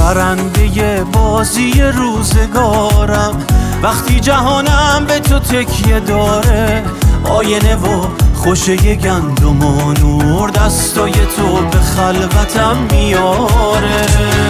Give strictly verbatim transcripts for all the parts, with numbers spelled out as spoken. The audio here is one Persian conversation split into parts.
برنده بازی روزگارم، وقتی جهانم به تو تکیه داره. آینه و خوشه گندم و نور دستای تو به خلوتم میاره.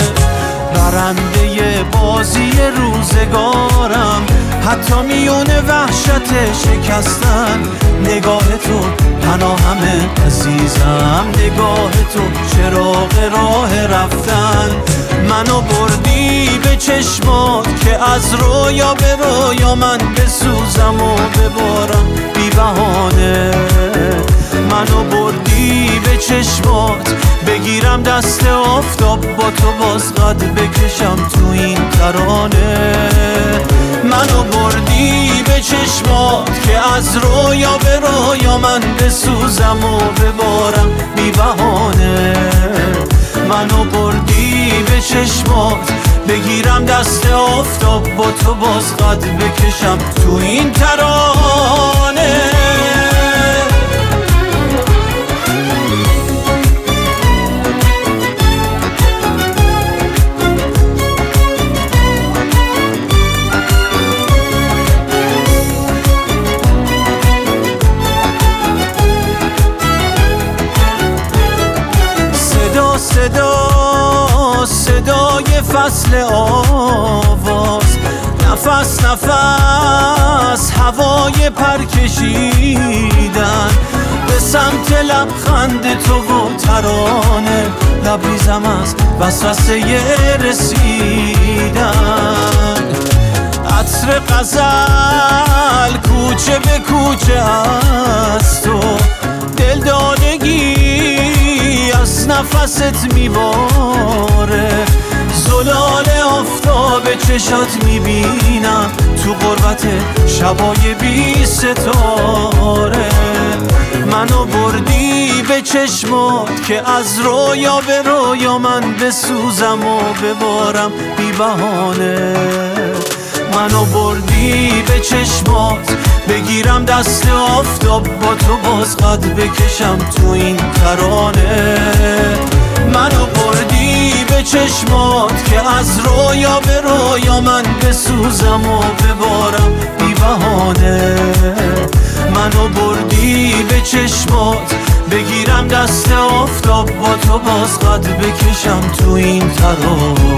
برنده بازی روزگارم، حتی میون وحشت شکستن. نگاه تو پناهم عزیزم، نگاه تو چراغ راه رفتن. منو بردی به چشمات که از رویا به رویا من بسوزم و ببارم بی بهانه. منو بردی به چشمات بگیرم دست آفتاب، با تو باز قد بکشم تو این ترانه. منو بردی به چشمات که از رویا به رویا من بسوزم و ببارم بی بهانه. منو بردی به چشمات بگیرم دست آفتاب، با تو باز قد بکشم تو این ترانه. صدا صدای فصل آواز، نفس نفس هوای پر کشیدن به سمت لبخند تو و ترانه. لبریزم از وسوسه رسیدن، عطر غزل کوچه به کوچه از تو. دلدادگی از نفست میباره، زلال آفتاب چشات میبینم تو غربت شبای بی ستاره. منو بردی به چشمات که از رویا به رویا من بسوزم و ببارم بی بهانه. منو بردی به چشمات بگیرم دست آفتاب، با تو باز قد بکشم تو این ترانه. منو بردی به چشمات که از رویا به رویا من بسوزم و ببارم بی بهانه. منو بردی به چشمات بگیرم دست آفتاب، با تو باز قد بکشم تو این ترانه.